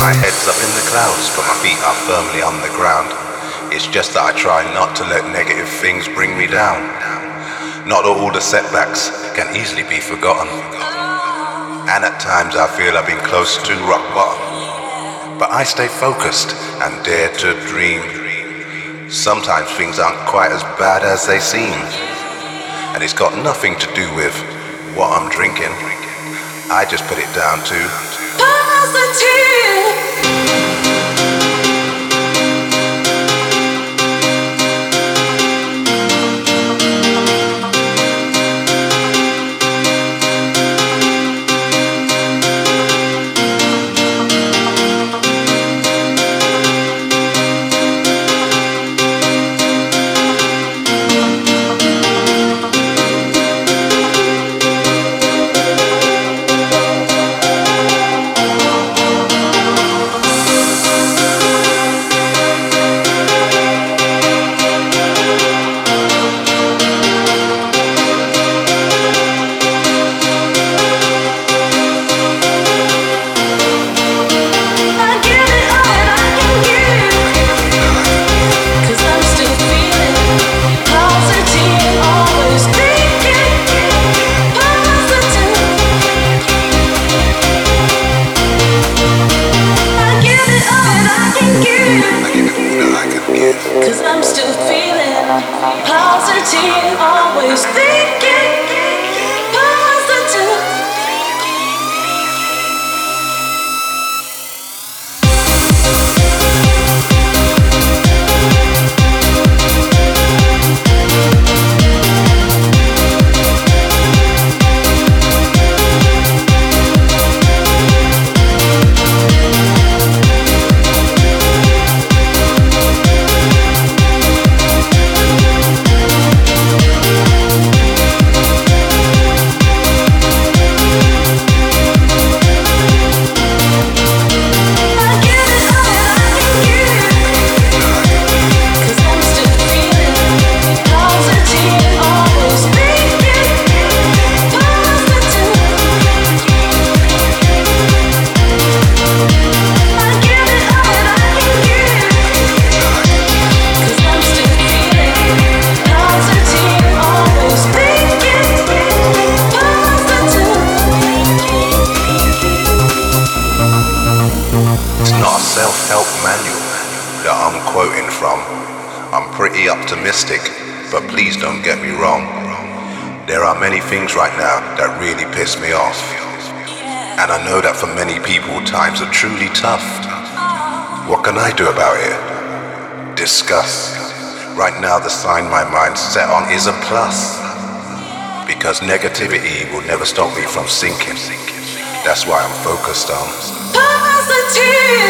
My head's up in the clouds, but my feet are firmly on the ground. It's just that I try not to let negative things bring me down. Not all the setbacks can easily be forgotten. And at times I feel I've been close to rock bottom. But I stay focused and dare to dream. Sometimes things aren't quite as bad as they seem. And it's got nothing to do with what I'm drinking. I just put it down to positive. But please don't get me wrong. There are many things right now that really piss me off. And I know that for many people times are truly tough. What can I do about it? Discuss. Right now the sign my mind's set on is a plus. Because negativity will never stop me from sinking. That's why I'm focused on positive.